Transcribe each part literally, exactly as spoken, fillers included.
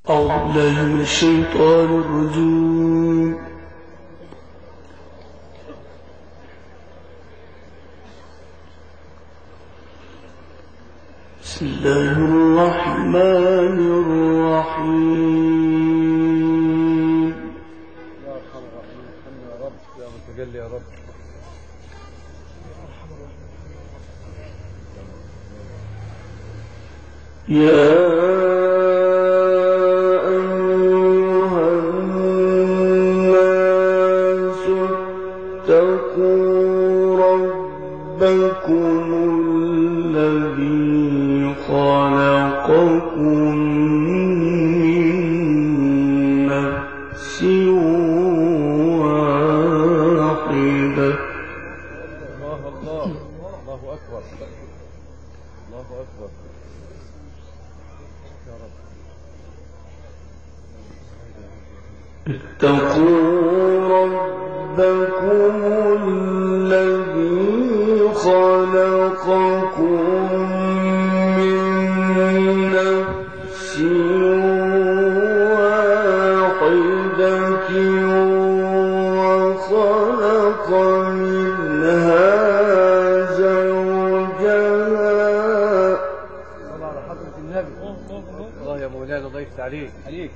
أعوذ بالله من الشيطان الرجيم. بسم الله الرحمن الرحيم. يا أرحم الراحمين يا رب يا متجلي يا رب. يا اتقوا ربكم الذي خلقكم من نفس واحدة وخلق منها زوجها. صلى على حضرة النبي. الله يا مولانا ضيفت عليك عليك.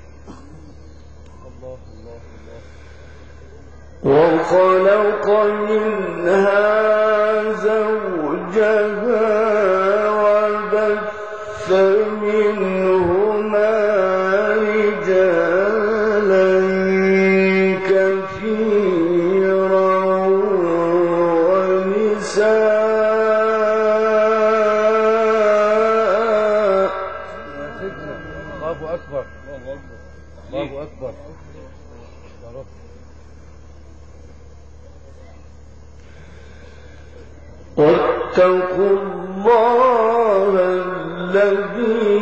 وخلق منها زوجها وبث منهما رجالا كثيرا ونساء. الله أكبر الله أكبر يا رب. واتقوا الله الذي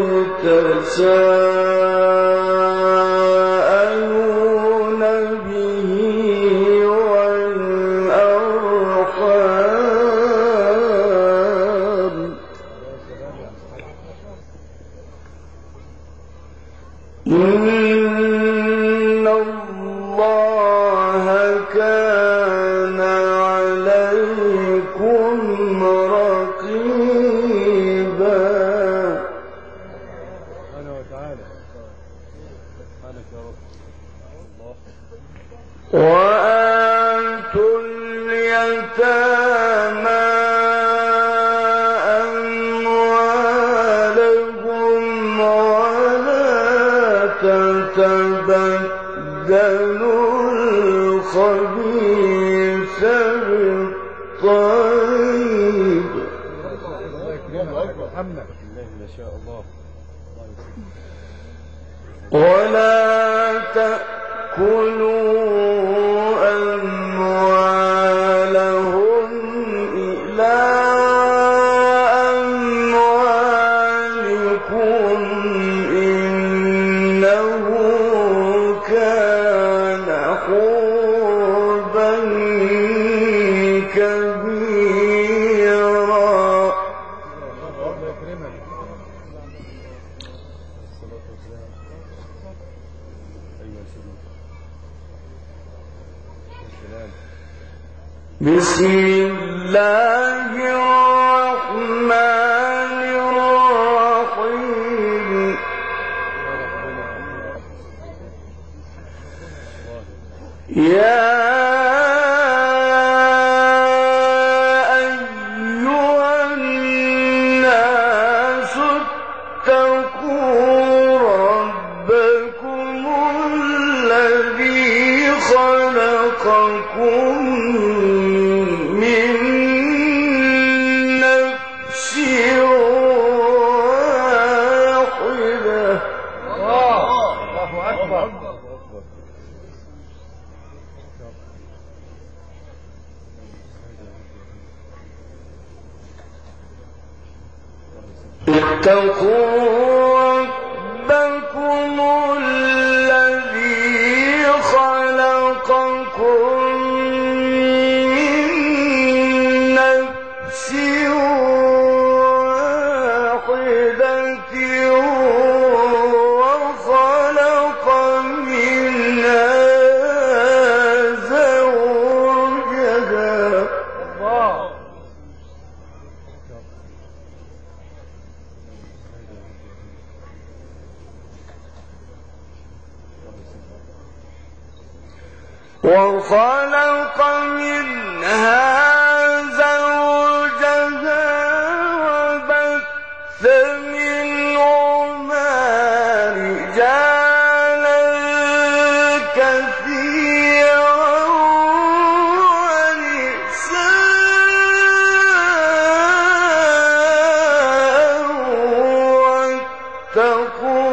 تساءلون به والأرحام إن الله كان عليكم رقيبا. سبحانه وتعالى سبحانك يا رب. الله. وآتوا اليتامى أموالهم ولا تتبدلوا الخبيث بالطيب. محمد الله ما شاء الله. ولا تأكلوا أموالهم إلى أموالكم إنه كان حوبا كبيرا. بسم الله الرحمن الرحيم. يا أيها الناس اتقوا ربكم الذي خلقكم من نفس واحدة. الله أكبر. اتقوا ربكم الذي خلقكم من نفس واحدة وخلق منها زوجها وبث منهما رجالا كثيرا ونساء واتقوا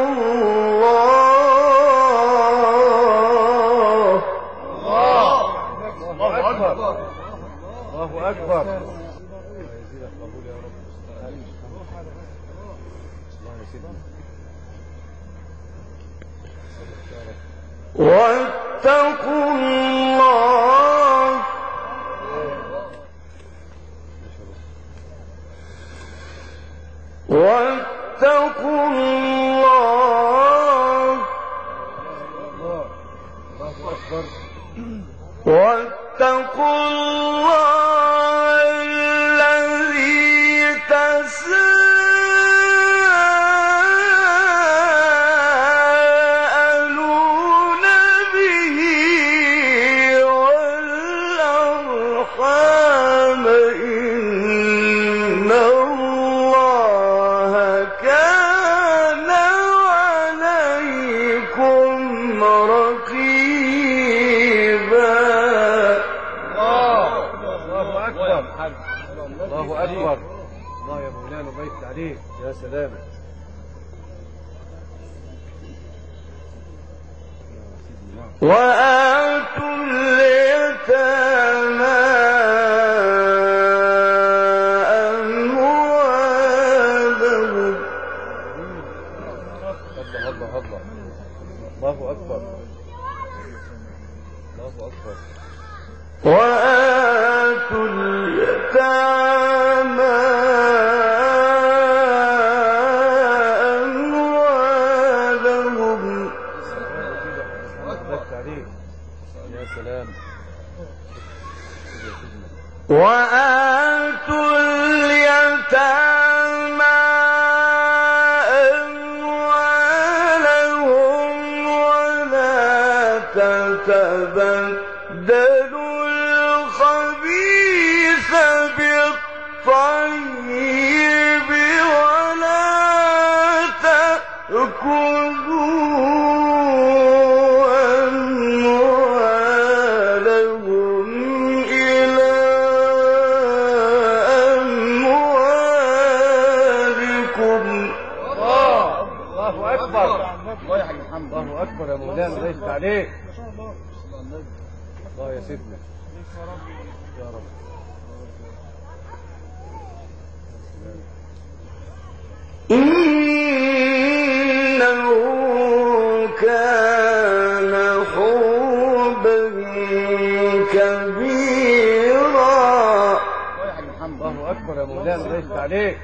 الله أكبر. الله يزيد القبول يا رب. الله يسلمك. واتقوا الله واتقوا الله الله أكبر. واتقوا الله الذي تساءلون به والأرحام إن الله كان عليكم رقيبا. الله أكبر. الله يا مولانا بيت عليك. يا سلام. وآتوا اليتامى أموالهم. الله الله الله. الله أكبر. الله أكبر. وآتوا اليتامى أموالهم. يا سلام. وآتوا اليتامى أموالهم ولا تتبدلوا الخبيث بالطيب ولا تأكلوا أموالهم إلى أموالكم. الله أكبر. الله يا حاج محمد. الله أكبر يا مولانا ليس عليك. الله يا سيدنا. يا رب. إنه كان حوبا كبيرا. الله أكبر يا مولانا ليس عليك.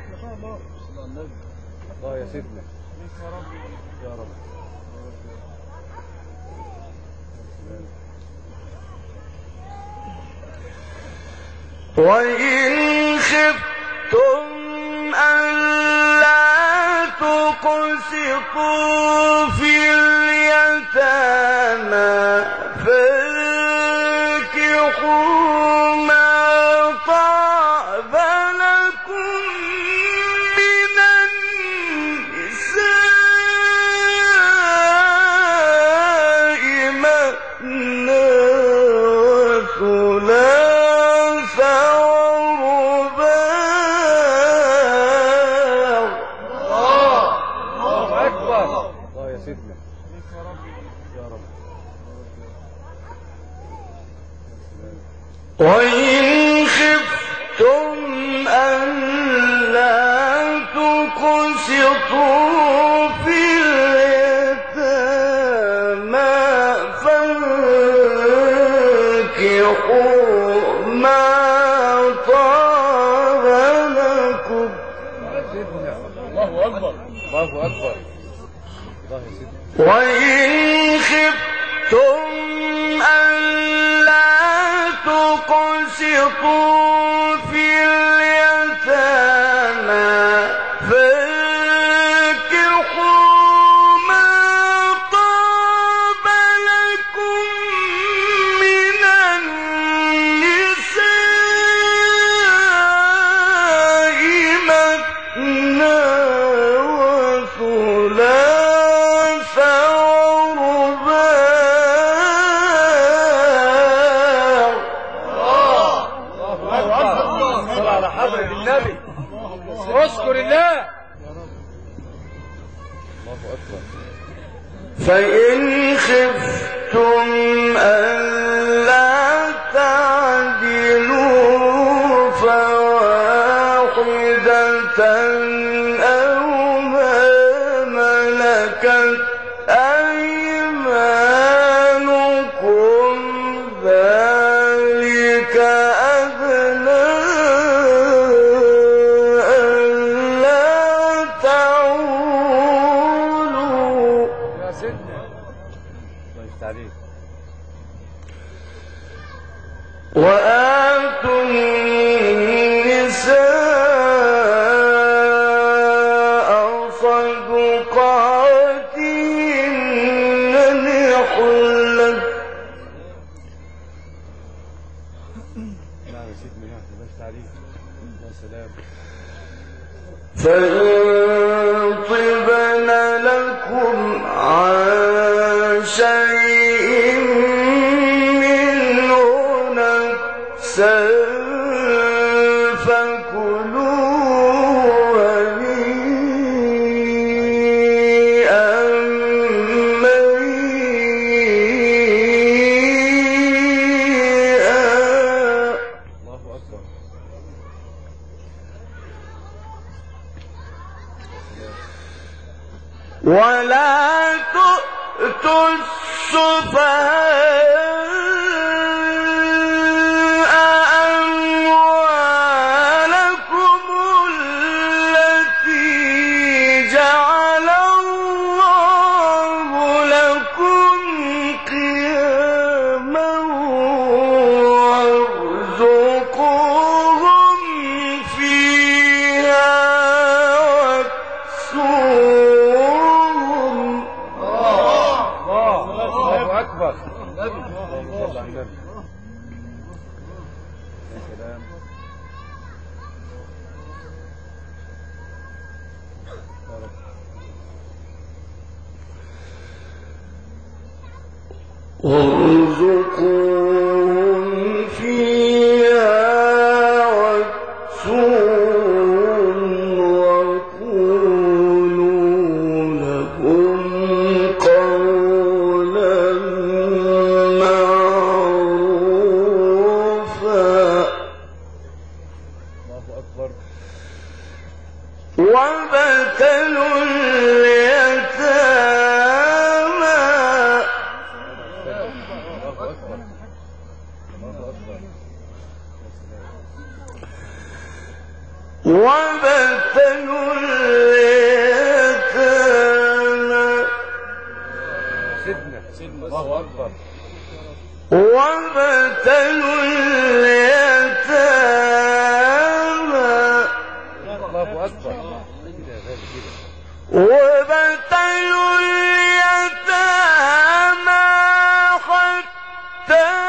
الله يا سيدنا. يا رب. وإن خفتم ألا تقسطوا في اليتامى فانكحوا ما طاب لكم من النساء مثنى وثلاث ورباع. الله أكبر. الله يا سيدنا. يا رب. وإن خفتم ألا تقسطوا في اليتامى فانكحوا ما طاب لكم. الله أكبر. الله أكبر. الله يا سيدنا. وإن خفتم ألا تقسطوا في اليتامى فانكحوا ما طاب لكم من فإن خفتم ألا تعدلوا فواحدة أو ما ملكت أيمانكم ذلك أدنى ألا تعولوا. يا سيدنا الله يفتح عليك. وآتوا النساء صدقاتهن نحلة. نعم يا سيدنا نعم الله يفتح عليك. يا سلام. فإن طبن لكم عن شيء منه نفسا فكلوه هنيئا مريئا. الله أكبر. ولا تؤتوا السفهاء أموالكم التي جعل الله لكم قياما وارزقوهم فيها واكسوهم. الله أكبر. النبي اللهم صل على النبي. يا سلام. يا رب. وارزقوهم فيها واكسوهم وقولوا لهم قولا معروفا. الله أكبر. وابتلوا اليتامى. الله أكبر. الله أكبر. يا سلام. وابتلوا اليتامى. سيدنا سيدنا الله أكبر. وابتلوا اليتامى. الله أكبر. كده يا غالي كده. وابتلوا اليتامى حتى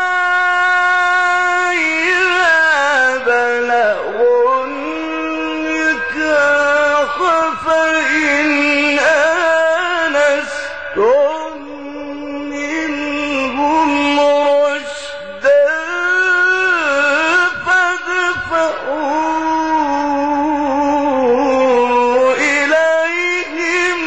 إذا بلغوا النكاح فإن آنستم منهم رشدا فادفعوا إليهم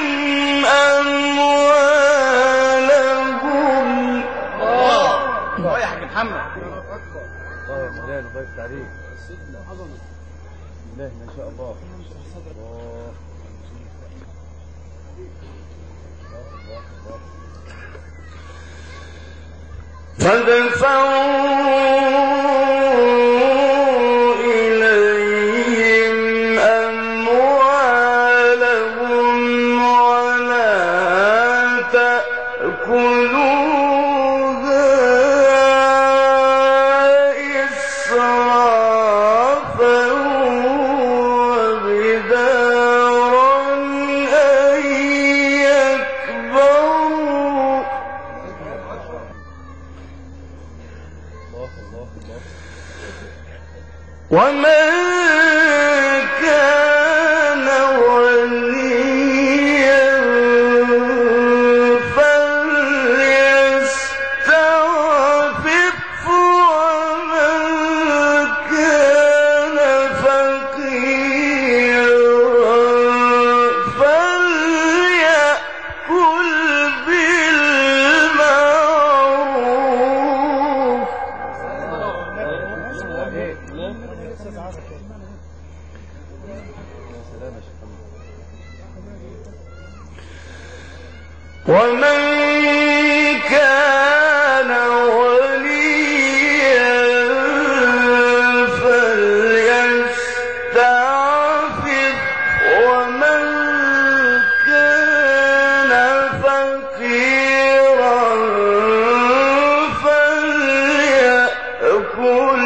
أموالهم. الله يا حاج محمد. الله يا مولانا الله يفتح عليك. سيدنا عظمة الله ما شاء الله. الله فادفعوا إليهم أموالهم ولا تأكلوها إسرافا وبدارا أن يكبروا. ومن كان غنيا فليستعفف ومن كان فقيرا فليأكل بالمعروف. ومن كان وليا فليستعفف ومن كان فقيرا فليأكل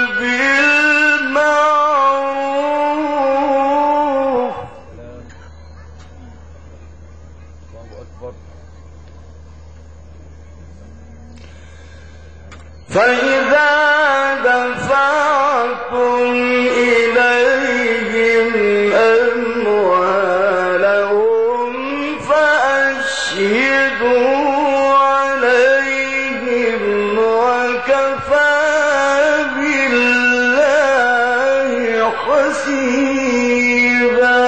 بالمعروف. فإذا دفعتم إليهم أموالهم فأشهدوا عليهم وكفى بالله حسيبا.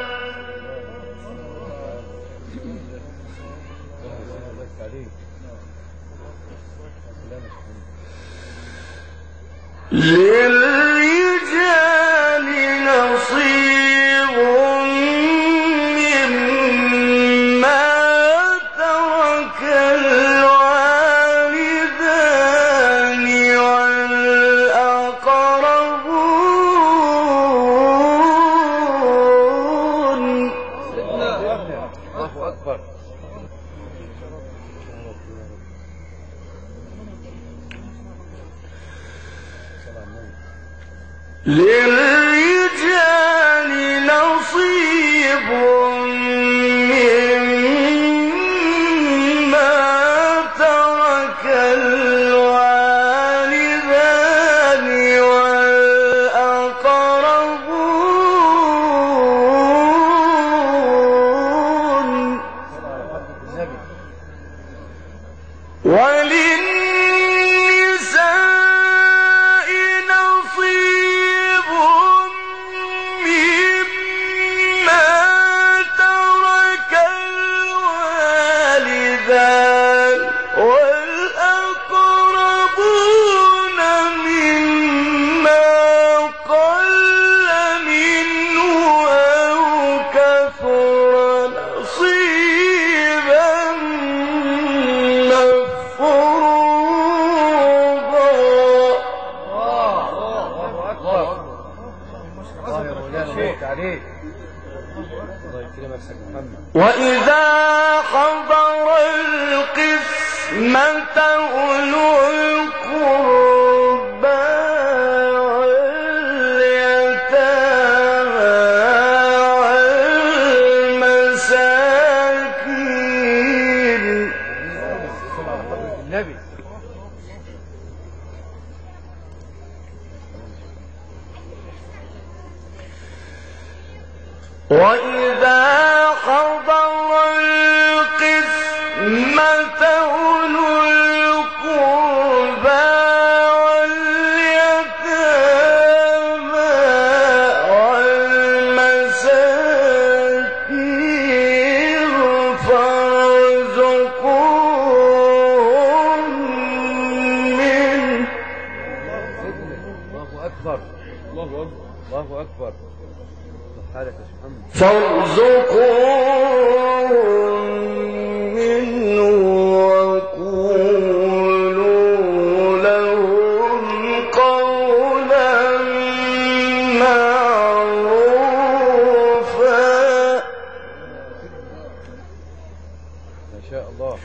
للرجال نصيب مما ترك الوالدان والأقربون. الله أكبر. للرجال نصيب مما ترك الوالدان والأقربون. وللنساء نصيب مما ترك الوالدان والأقربون مما قل منه أو كثر نصيبا مفروضا. وإذا حضر القسمة أولو القربى واليتامى والمساكين. النبي وإذا حضر القسمة أولو القربى واليتامى والمساكين فارزقوهم منه. الله أكبر. الله أكبر. الله أكبر. فارزقوهم منه وقولوا لهم قولا معروفا. ما شاء الله.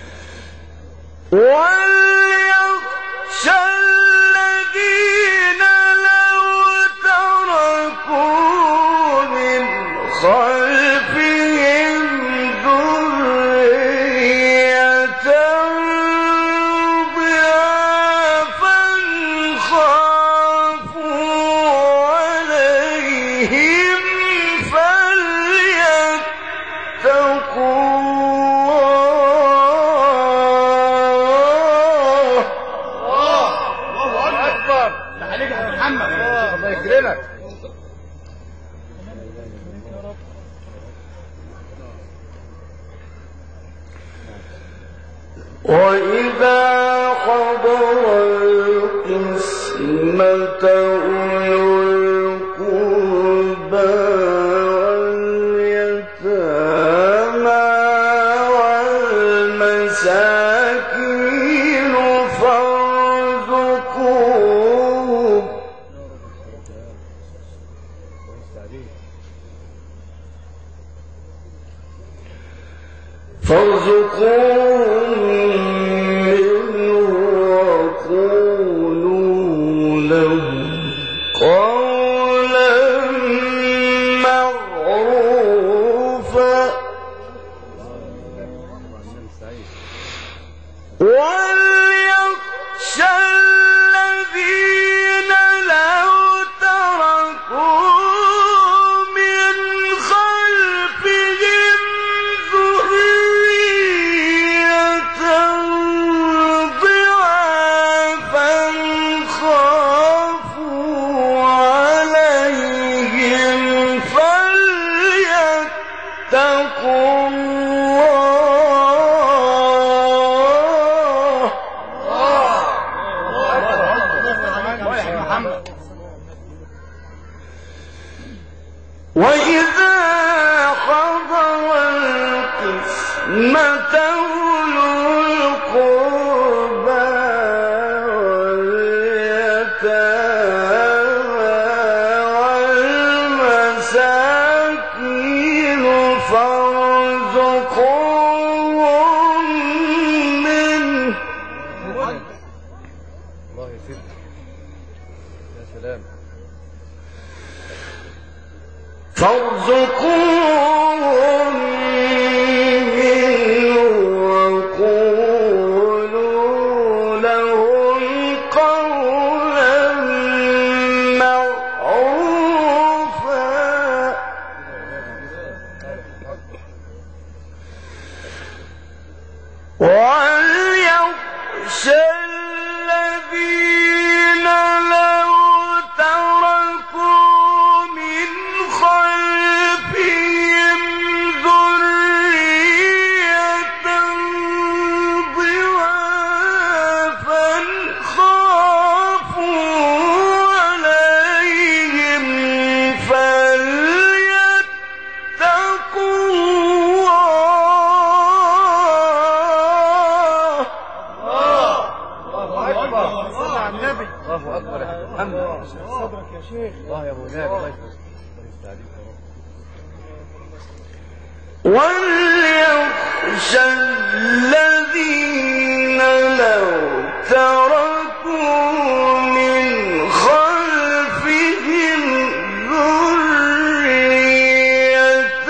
وليخشى الذين لو تركوا من خلفهم ذرية ضعافا خافوا عليهم فليتقوا الله يكرمك. وإذا حضر القسمة أولو القربى واليتامى فارزقوهم منه وقولوا لهم قولا معروفا وليخشى الذين لو تركوا من خلفهم ذرية ضعافا خافوا عليهم فليتقوا وإذا حضر القسمة أولو القربى واليتامى والمساكين فارزقوهم منه الله يسلمك يا سلام فارزقوهم منه وقولوا لهم قولا معروفا وليخشى الذين لو تركوا من خلفهم ذرية ضعافا خافوا عليهم فليتقوا الله. الله أكبر على النبي. الله أكبر يا محمد صدرك يا شيخ. الله يا مولانا الله يسلمك. وليخشى الذين لو تركوا من خلفهم ذرية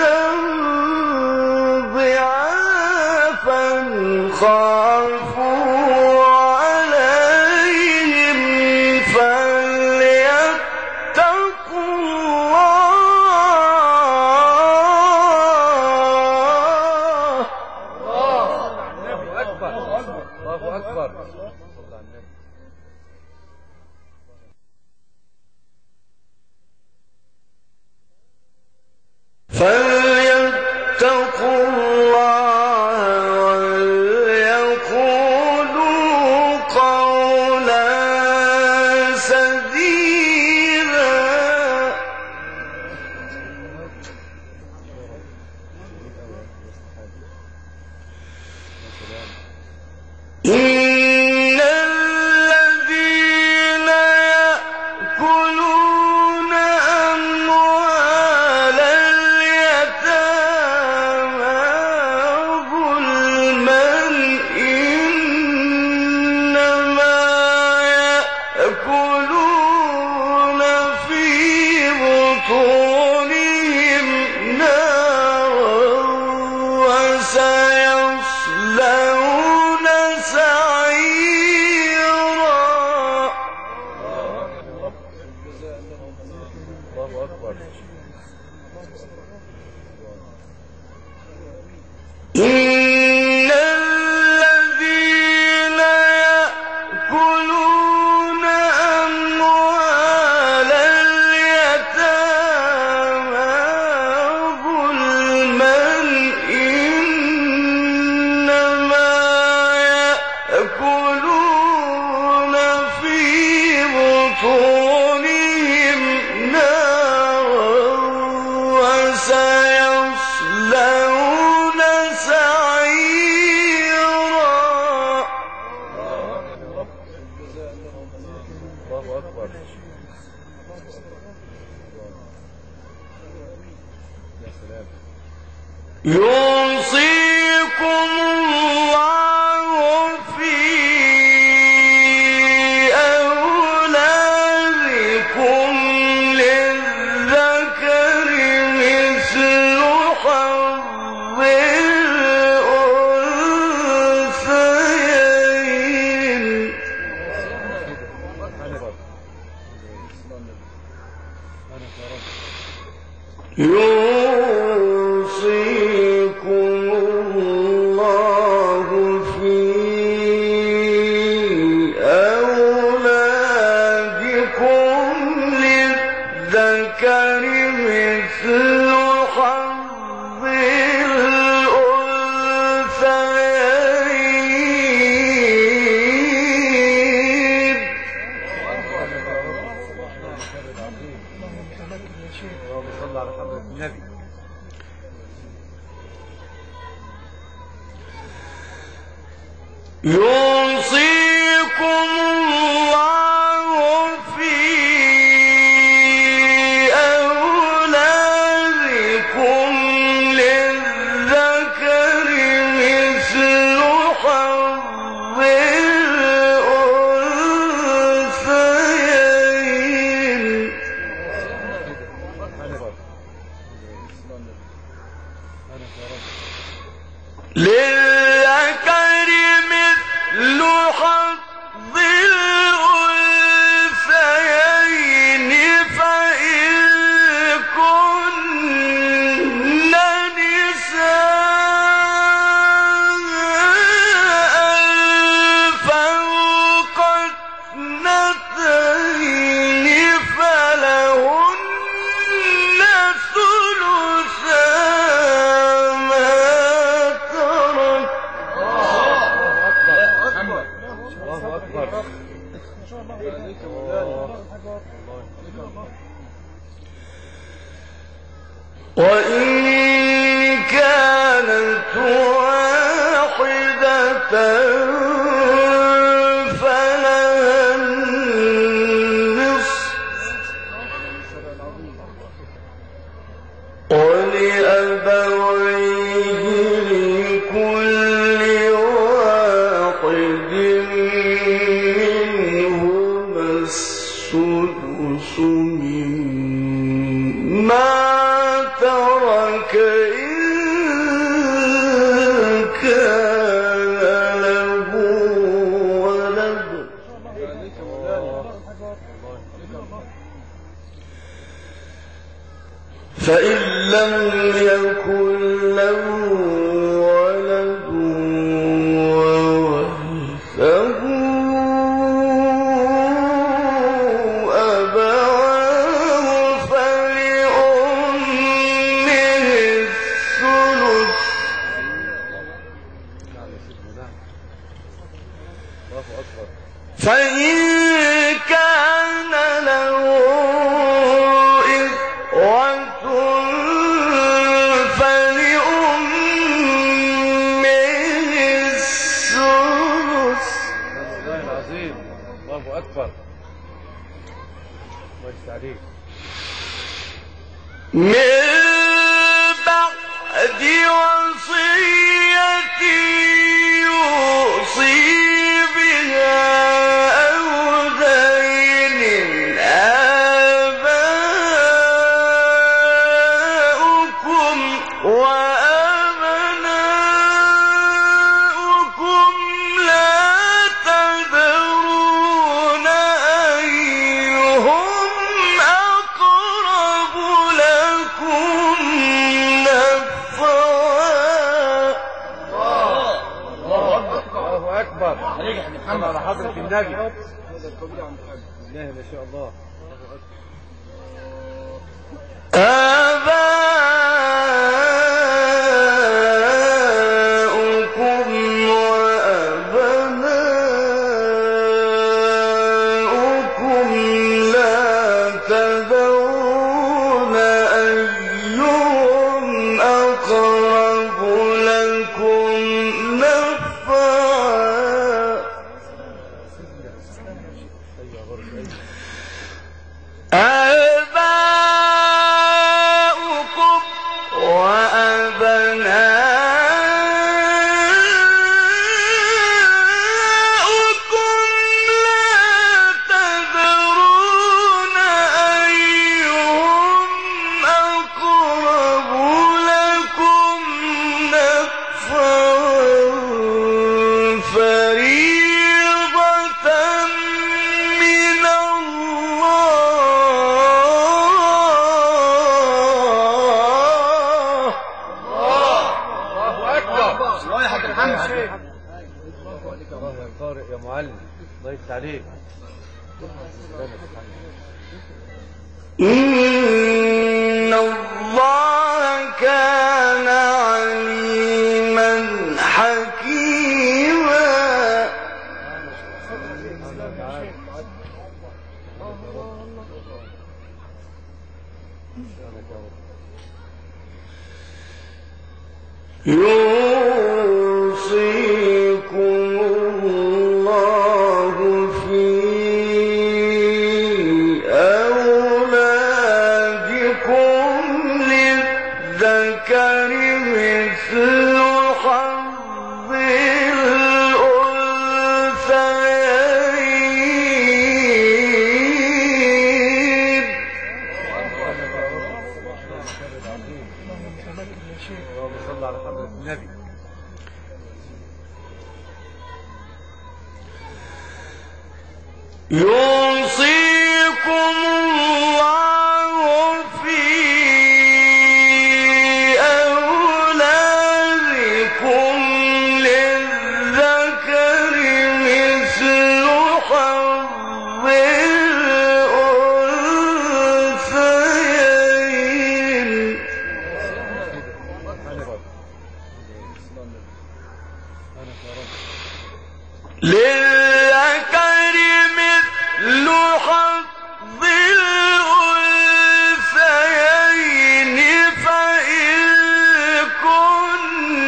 ضعافا خافوا عليهم فليتقوا الله أكبر. فليتقوا الله وليقولوا قولا سديدا. إن الذين يأكلون أموال اليتامى ظلما إنما يأكلون في بطونهم نارا وسيصلون سعيرا. الله أكبر. إن الذين يأكلون أموال اليتامى ظلما إنما يأكلون في بطونهم نارا وسيصلون سعيرا. الله أكبر. يا سلام. يوصيكم يوصيكم الله في أولادكم للذكر مثل حظ الأنثيين. اللهم صل على حضرة النبي. يوصيكم الله في أولادكم للذكر مثل حظ الأنثيين. للذكر مثل حظ الأنثيين فإن كن نساء فوق اثنتين فلهن ثلثا ما ترك. الله أكبر. وإن كانت واحدة فلها النصف ولأبويه لكل واحد منهما السدس مما ترك إن كان له ولد. فإن لم يكن له ولد وورثه أبواه فلأمه الثلث. فإن كان له إخوة فلأمه السدس. الله العظيم. الله أكبر. الله يستعليك. من بعد وصية يوصي بها أو دين آباؤكم وأبناؤكم لا تدرون أيهم أقرب لكم نفعا. الله أكبر. عليك يا محمد على حضرة النبي. هذا القبيل عن محمد. الله ما شاء الله. آباؤكم وأبناؤكم لا تدرون أيهم أقرب لكم نفعا. آباؤكم الله يا طارق يا معلم، الله يفتح عليك. إن الله كان عليما حكيما. يوصيكم الله في أولادكم للذكر مثل حظ الأنثيين. اللهم صل على حضرة النبي. يوصيكم الله في أولادكم للذكر مثل حظ الأنثيين. للذكر مثل حظ الأنثيين فإن كن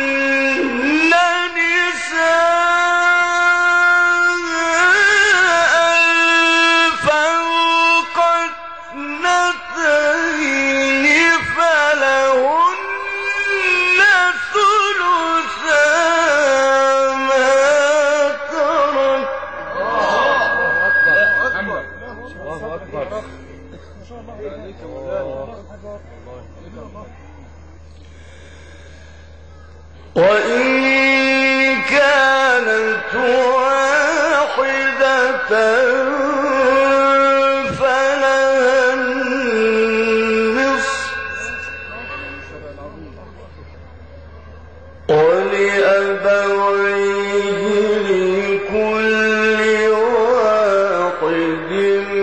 نساء فوق اثنتين فلهن ثلثا ما ترك. الله أكبر. وإن كانت واحدة فلها النصف ولأبويه لكل واحد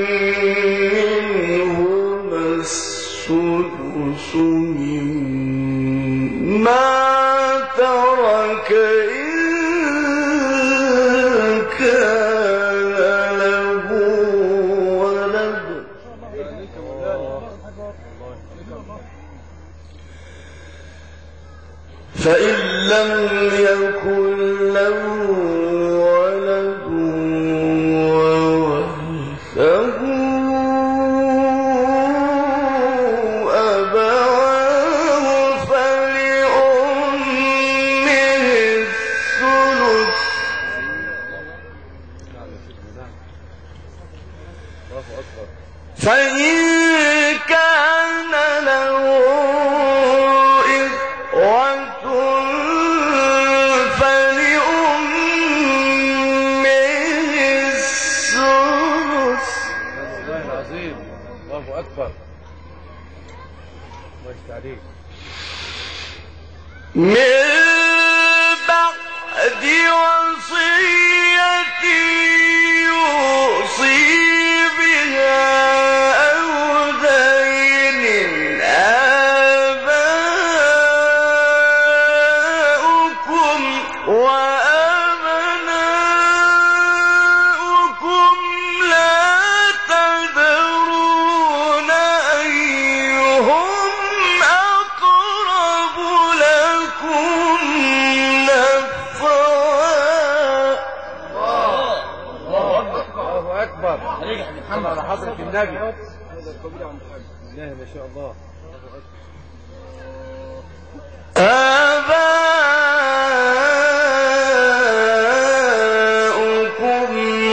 منهما السدس مما ترك إن كان له ولد. فإن لم يكن له ولد وورثه أبواه فلأمه الثلث. فإن كان له إخوة فلأمه السدس. الله العظيم. الله أكبر. الله يفتح عليك. من بعد وصية يوصي بها أو دين آباؤكم وأبناؤكم لا تدرون أيهم أقرب لكم نفعا. الله أكبر. صل على حضرة النبي. الله ما شاء الله. آباؤكم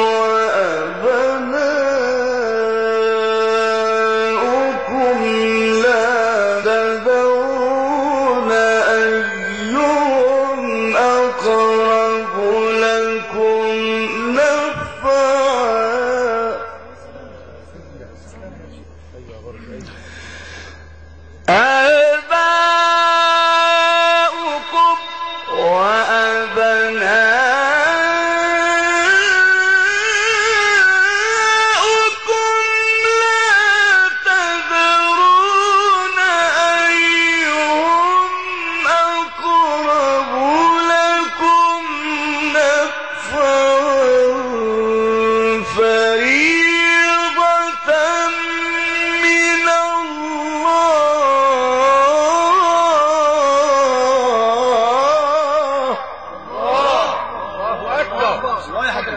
وأبناؤكم لا تدرون أيهم أقرب لكم نفعا. آباؤكم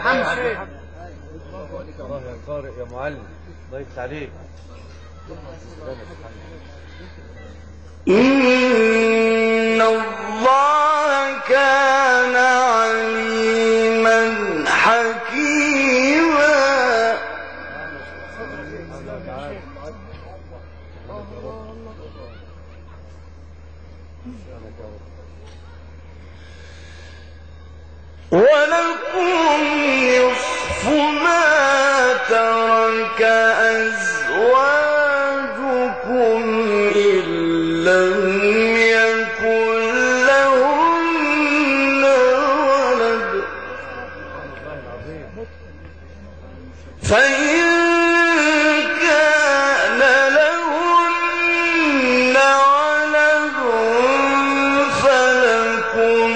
محمد. الله يا قارئ يا معلم، الله يفتح عليك. إن الله كان عليما حكيما. ولكم نصف ما ترك أزواجكم إن لم يكن لهن ولد، فإن كان لهن ولد فلكم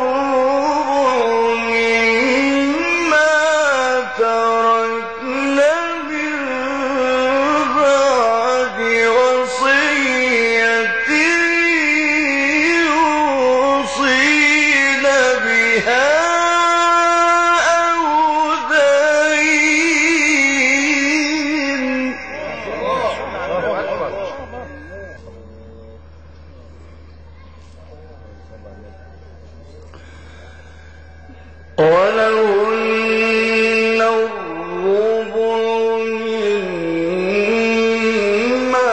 ولهن الربع مما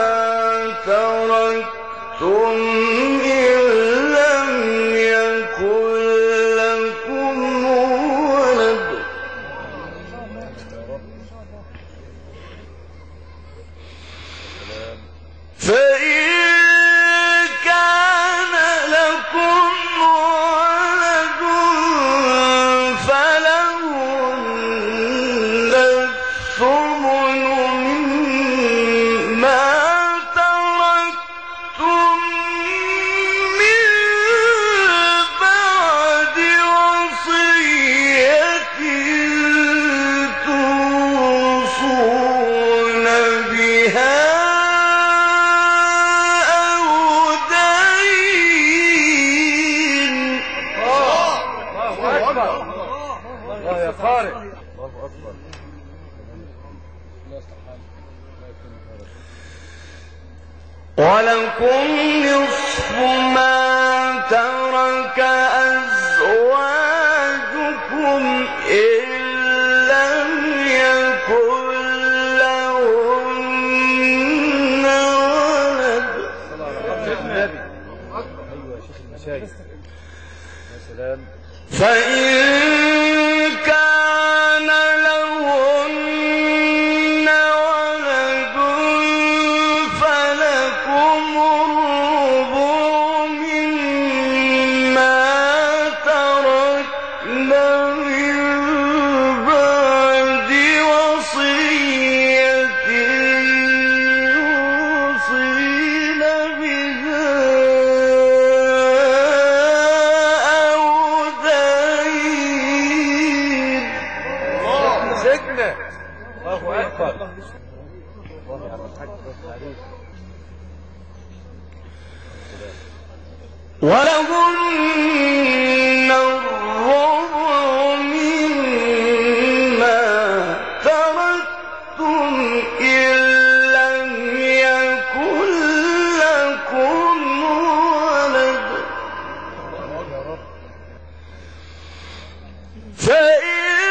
تركتم إن لم يكن لكم ولد، فإن كان لكم ولد فلهن الثمن مما تركتم من بعد وصية توصون بها الله يا قارئ. الله أكبر. ولكم نصف ما ترك أزواجكم إن لم يكن لهن ولد. النبي. أيوة يا شيخ المشايخ. يا سلام. فإن كان لهن ولد فلكم الربع مما تركن من بعد وصية يوصين بها الله أكبر. الله يا الحاج عليك. ولهن الربع مما تركتم إن لم يكن لكم ولد، فإن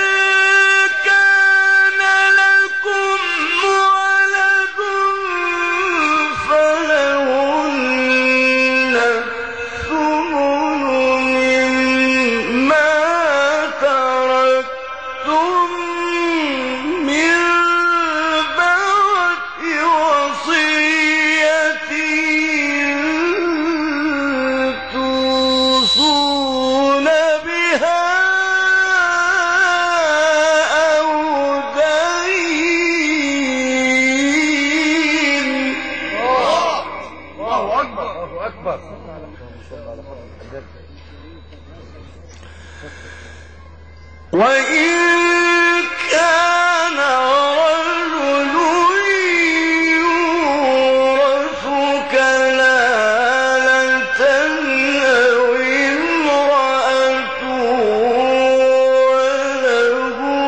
وإن كان رجل يورث كلالة أو امرأة وله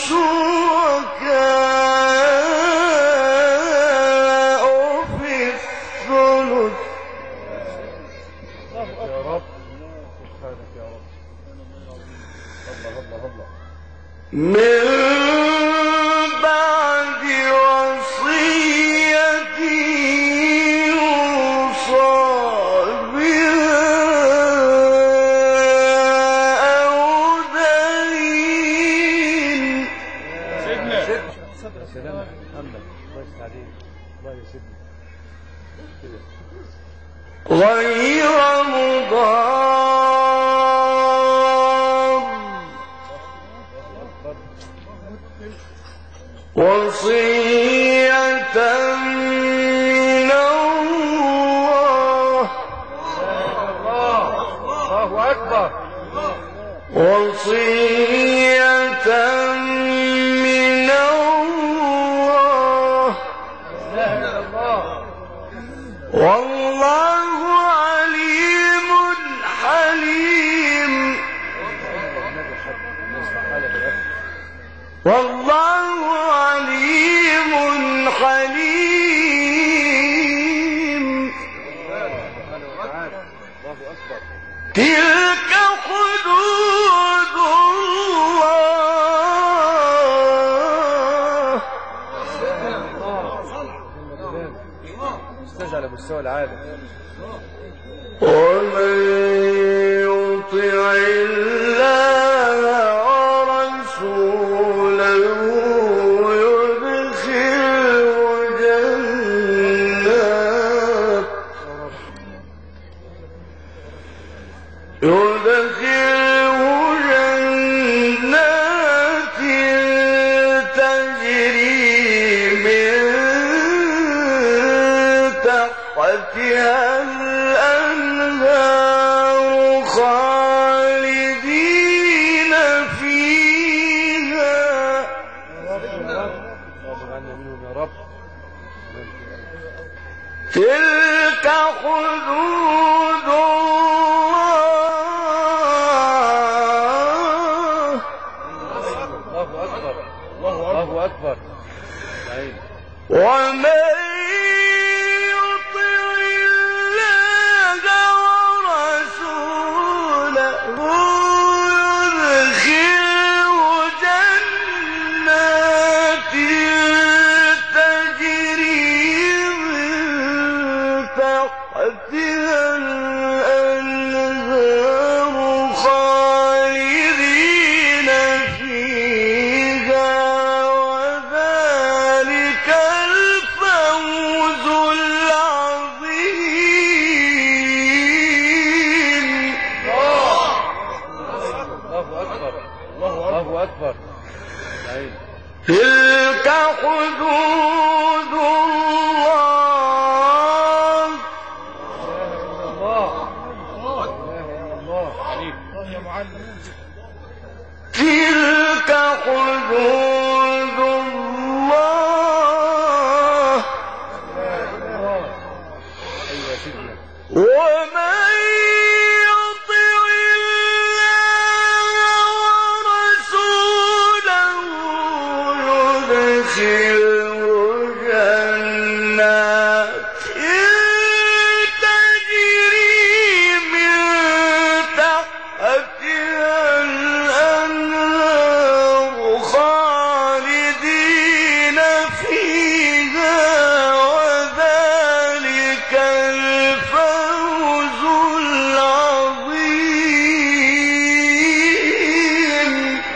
شركاء في الثلث يا رب سبحانك يا رب. الله الله الله. من بعد وصية يوصى بها أو دين. سيدنا سيدنا سلام محمد الله يسعدك. الله يسعدك كده غير مضار وصية من الله. الله أكبر. وصية من الله والله عليم حليم. والله عليم حليم. تلك حدود الله. استاذ على مستوى العالم. ومن يطع الله ورسوله يدخله جنات يدخله جنات تجري من تحتها الأنهار خالدين فيها. تلك حدود الله. الله أكبر. ومن يطع الله ورسوله يدخله جنات تجري من تحتها الأنهار خالدين فيها وذلك الفوز العظيم. الله أكبر. الله أكبر. تلك حدود الله. تلك حدود الله. ومن يطع الله ورسوله يدخله جنات تجري من تحتها الأنهار خالدين فيها وذلك الفوز العظيم.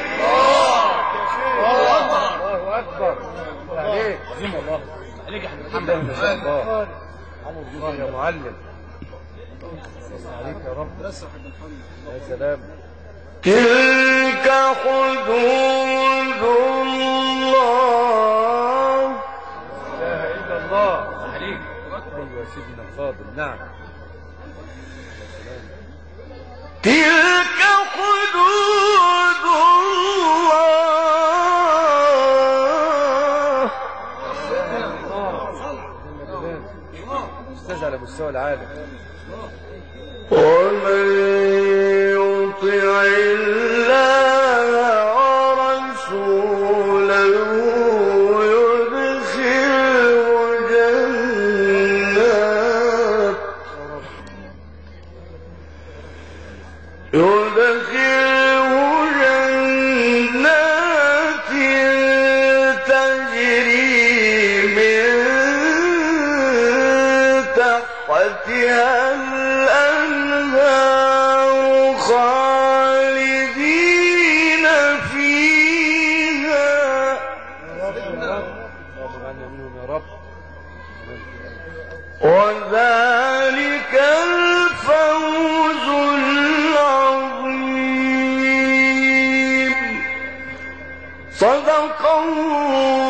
الله أكبر. عظيم الله عليك يا محمد. الله يا معلم. عليك يا رب. يا سلام. تلك حدود الله. لا إله إلا الله. عليك. أيوة سيدنا الفاضل. نعم. تلك حدود الله. استاذ على مستوى العالم. ومن يطع الله ورسوله الأنهار خالدين فيها وذلك الفوز العظيم صدق الله